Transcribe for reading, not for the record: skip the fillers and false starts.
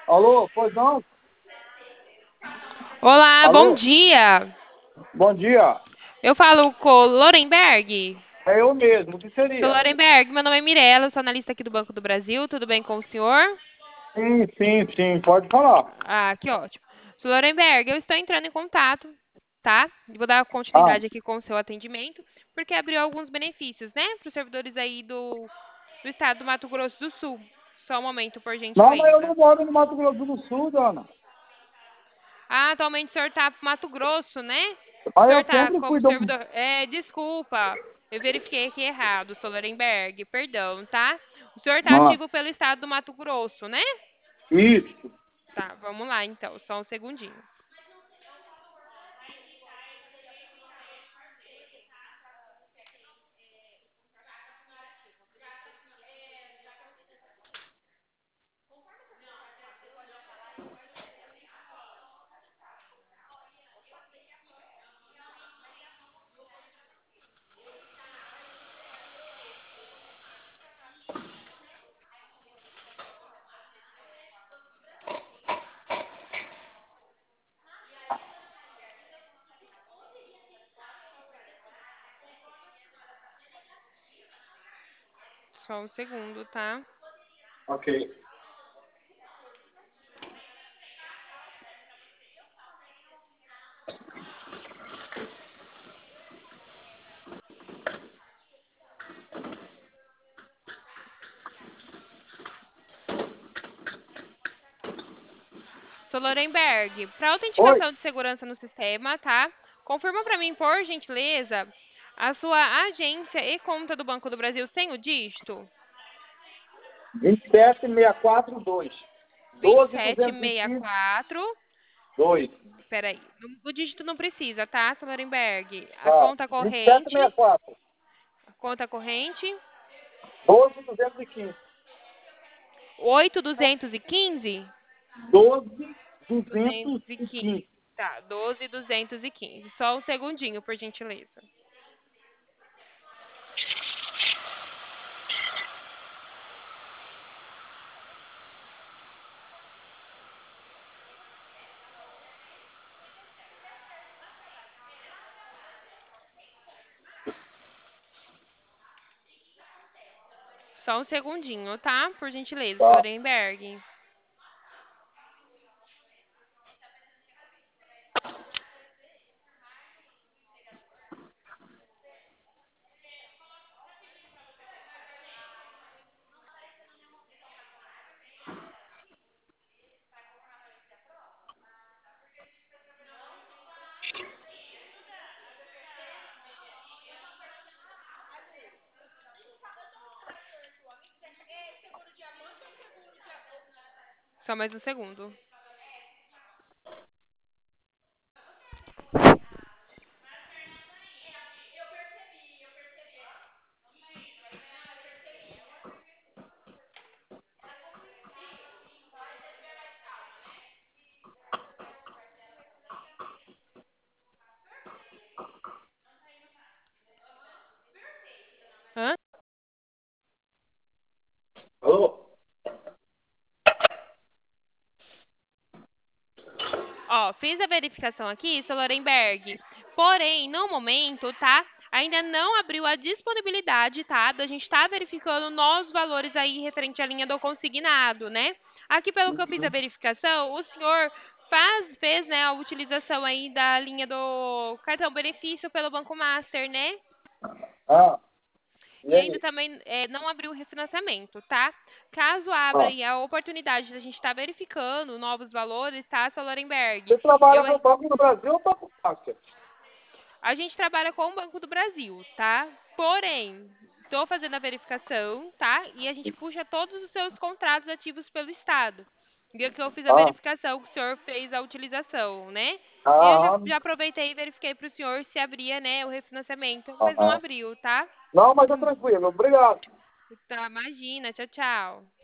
Alô, pois não? Olá, bom Alô, dia. bom dia. Eu falo com o Lorenberg. É eu mesmo, o que Seu seria? Lorenberg, meu nome é Mirella, sou analista aqui do Banco do Brasil. Tudo bem com o senhor? Sim, pode falar. Ah, que ótimo. Seu Lorenberg, eu estou entrando em contato, tá? Vou dar Ah, continuidade aqui com o seu atendimento, porque abriu alguns benefícios, né, para os servidores aí do estado do Mato Grosso do Sul. Só um momento, por não, mas eu gentileza. não moro no Mato Grosso do Sul, dona. Ah, atualmente o senhor está para Mato Grosso, né? O Mas senhor eu está sempre fui como do... servidor. Desculpa, eu verifiquei aqui errado, Solorenberg, perdão, tá? O senhor está Ah, ativo pelo estado do Mato Grosso, né? isso. Tá, vamos lá então, só um segundinho. Só um segundo, tá? Ok. Solorenberg, para Oi, autenticação de segurança no sistema, tá? Confirma para mim, por gentileza, a sua agência e conta do Banco do Brasil sem o dígito? 27642. 12.215. 2764. 2. Peraí. O dígito não precisa, tá, Solorenberg? A Tá. conta corrente, 12.215. 8.215. 215. 12.215. Tá, 12.215. Só um segundinho, por gentileza. Só um segundinho, tá? Por gentileza, Tá. Solorenberg. Só mais um segundo. Hã? Alô? Ó, fiz a verificação aqui, Solorenberg. Porém, no momento, tá? Ainda não abriu a disponibilidade, tá? Da gente estar verificando novos valores aí referente à linha do consignado, né? Aqui, pelo que eu fiz a verificação, o senhor fez, né, a utilização aí da linha do cartão benefício pelo Banco Master, né? Ah, e E ainda aí? também não abriu o refinanciamento, tá? Caso abra Ah, aí a oportunidade da gente estar verificando novos valores, tá, Solorenberg? você trabalha Eu no Banco do Brasil ou Banco Master? A gente trabalha com o Banco do Brasil, tá? Porém, estou fazendo a verificação, tá? E a gente puxa todos os seus contratos ativos pelo Estado. E aqui eu fiz a Ah, verificação que o senhor fez a utilização, né? E eu já, ah, já aproveitei e verifiquei para o senhor se abria, né, o refinanciamento, ah, mas não ah. abriu, tá? Não, mas é tranquilo. Obrigado. Tá, imagina, tchau, tchau.